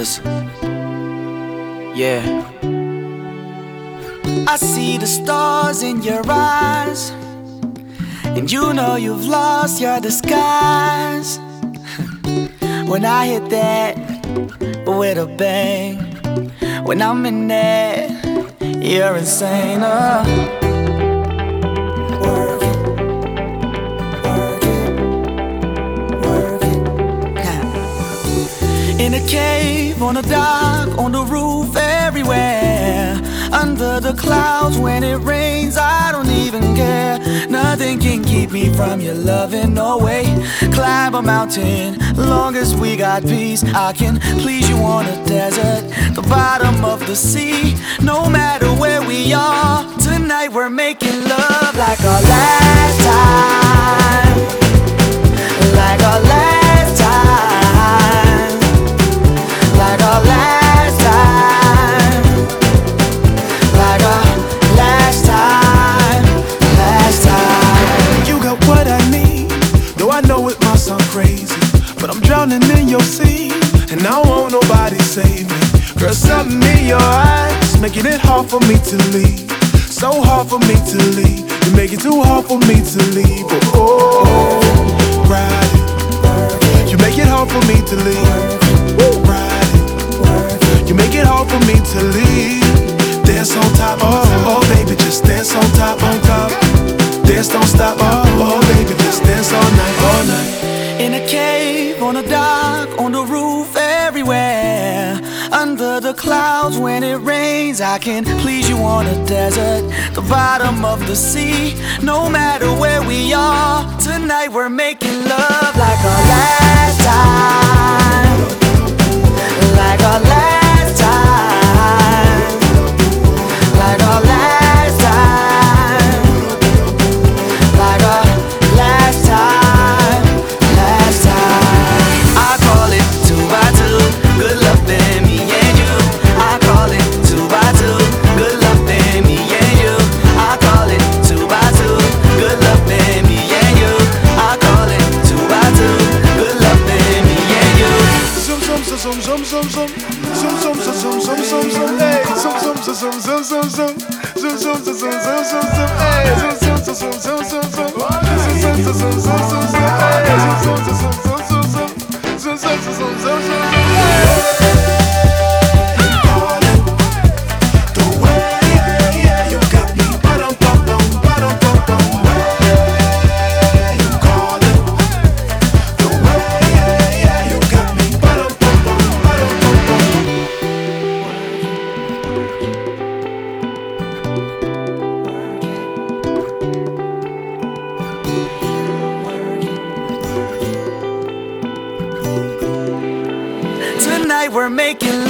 'cause yeah, I see the stars in your eyes, and you know you've lost your disguise. When I hit that with a bang, when I'm in that, you're insane. Work it, work it, work it. In a cave, on a dock, on the roof, everywhere. Under the clouds when it rains, I don't even care. Nothing can keep me from your loving, no way. Climb a mountain, long as we got peace. I can please you on a desert, the bottom of the sea. No matter where we are, tonight we're making love like our last time. Like our last time. Like our last time. Like our last time. Last time. You got what I need, though I know it might sound crazy, but I'm drowning in your sea, and I won't nobody save me. Girl, something in your eyes making it hard for me to leave. So hard for me to leave. You make it too hard for me to leave. Oh, ride it. You make it hard for me to leave. Ride it. You make it hard for me to leave. Dance on top, oh baby, just dance on top, on top. Dance, don't stop, oh baby, just dance all night, all night. In a cave, on a dock, on the roof, everywhere. Under the clouds when it rains, I can please you on a desert, the bottom of the sea. No matter where we are, tonight we're making love like our last time. Like our last time. Like our last time. Like our last time. Last time. I call it 2 by 2, good loving me and you. I call it 2 by 2, good loving me and you. I call it 2 by 2, good loving me and you. I call it 2 by 2, good loving me and you. Zoom zoom zoom zoom zoom zoom zoom zoom zoom zoom zoom zoom hey zoom zoom zoom zoom zoom zoom zoom zoom zoom zoom zoom zoom zoom zoom hey zoom zoom zoom zoom zoom zoom zoom zoom zoom zoom zoom zoom zoom hey zoom zoom zoom zoom zoom zoom zoom zoom zoom zoom Tonight we're making